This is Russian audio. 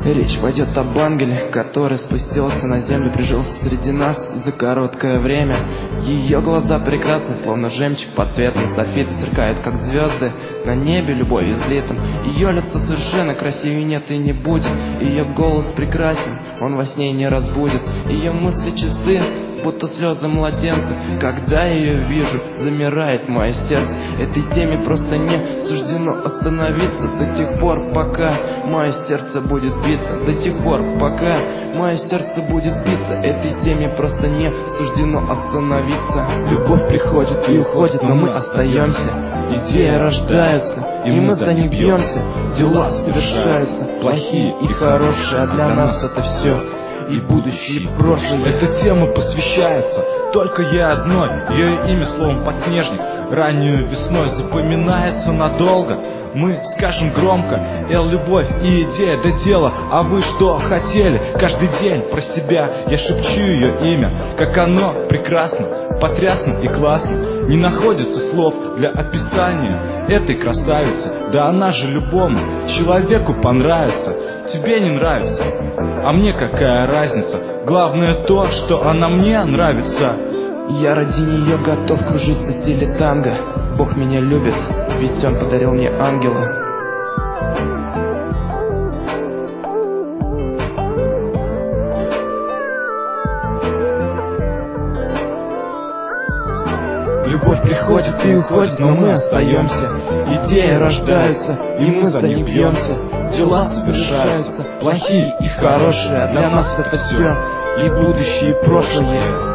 Речь пойдет об ангеле, который спустился на землю, прижился среди нас за короткое время. Ее глаза прекрасны, словно жемчуг под цветом софита, сверкают, как звезды на небе любовью излитым. Ее лицо совершенно красивее нет и не будет. Ее голос прекрасен, он во сне не разбудит. Ее мысли чисты, будто слезы младенца. Когда ее вижу, замирает мое сердце. Этой теме просто не суждено остановиться до тех пор, пока мое сердце будет биться. До тех пор, пока мое сердце будет биться. Этой теме просто не суждено остановиться. Любовь приходит и уходит, но мы остаемся. Идеи рождаются, и мы за них бьемся. Дела совершаются, плохие и хорошие, а для нас это все и будущее, и прошлое. Эта тема посвящается только ей одной. Ее имя словом подснежник раннюю весной запоминается надолго. Мы скажем громко: любовь и идея до дела. А вы что хотели? Каждый день про себя я шепчу ее имя. Как оно прекрасно, потрясно и классно. Не находится слов для описания этой красавицы. Да она же любому человеку понравится. Тебе не нравится, а мне какая разница? Главное то, что она мне нравится. Я ради нее готов кружиться в стиле танго. Бог меня любит, ведь он подарил мне ангела. Любовь приходит и уходит, но мы остаемся. Идеи рождаются, и мы за них бьемся. Дела совершаются, плохие и хорошие, а для нас это все и будущее, и прошлое.